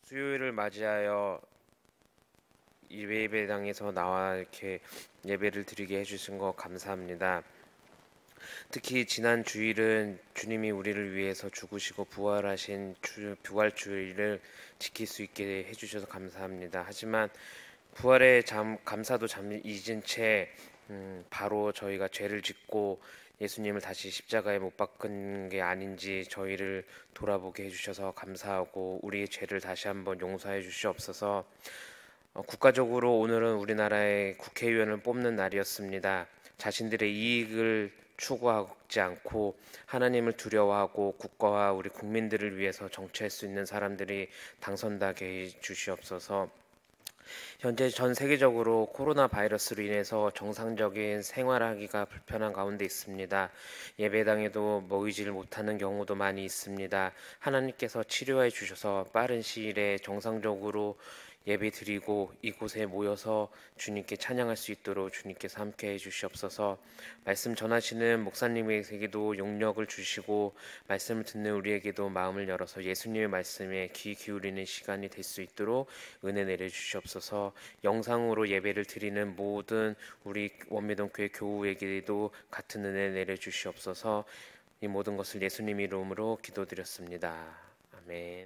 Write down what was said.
수요일을 맞이하여 예배당에서 나와 이렇게 예배를 드리게 해주신 거 감사합니다. 특히 지난 주일은 주님이 우리를 위해서 죽으시고 부활하신 부활 주일을 지킬 수 있게 해주셔서 감사합니다. 하지만 부활의 감사도 잊은 채 바로 저희가 죄를 짓고 예수님을 다시 십자가에 못 박은 게 아닌지 저희를 돌아보게 해주셔서 감사하고 우리의 죄를 다시 한번 용서해 주시옵소서. 국가적으로 오늘은 우리나라의 국회의원을 뽑는 날이었습니다. 자신들의 이익을 추구하지 않고 하나님을 두려워하고 국가와 우리 국민들을 위해서 정치할 수 있는 사람들이 당선되게 해 주시옵소서. 현재 전 세계적으로 코로나 바이러스로 인해서 정상적인 생활하기가 불편한 가운데 있습니다. 예배당에도 모이질 못하는 경우도 많이 있습니다. 하나님께서 치료해 주셔서 빠른 시일에 정상적으로 예배 드리고 이곳에 모여서 주님께 찬양할 수 있도록 주님께서 함께 해 주시옵소서. 말씀 전하시는 목사님에게도 용력을 주시고 말씀을 듣는 우리에게도 마음을 열어서 예수님의 말씀에 귀 기울이는 시간이 될 수 있도록 은혜 내려 주시옵소서. 영상으로 예배를 드리는 모든 우리 원미동교회 교우에게도 같은 은혜 내려 주시옵소서. 이 모든 것을 예수님 이름으로 기도드렸습니다. 아멘.